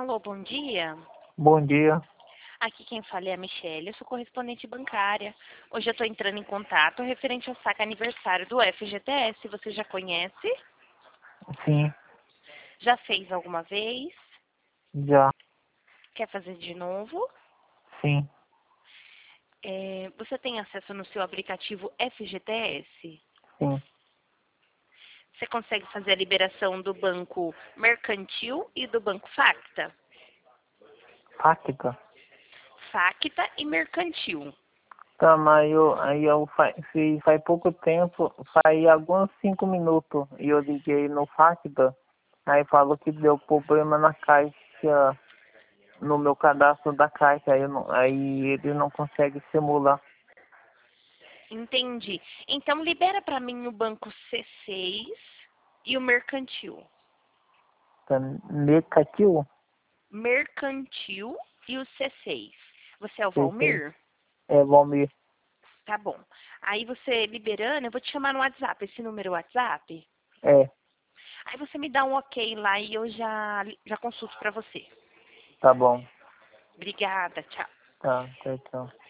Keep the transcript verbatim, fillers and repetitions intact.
Alô, bom dia. Bom dia. Aqui quem fala é a Michelle, eu sou correspondente bancária. Hoje eu estou entrando em contato referente ao saque aniversário do F G T S. Você já conhece? Sim, Já fez alguma vez? já. Quer fazer de novo? Sim, É, você tem acesso no seu aplicativo F G T S? sim. Você consegue fazer a liberação do banco Mercantil e do banco Facta? Prática. Facta e Mercantil. Tá, mas eu, aí eu faz, faz pouco tempo, faz alguns cinco minutos, e eu liguei no Facta, aí falou que deu problema na caixa, no meu cadastro da caixa, aí, eu não, aí ele não consegue simular. Entendi. Então libera para mim o banco C seis e o Mercantil. Tá negativo? Mercantil e o C seis. Você é o Sei, sei. Valmir? É, Valmir. Tá bom. Aí você liberando, eu vou te chamar no WhatsApp. Esse número é o WhatsApp? É, Aí você me dá um ok lá e eu já, já consulto para você. tá bom. Obrigada, tchau. Tá, tchau, tchau.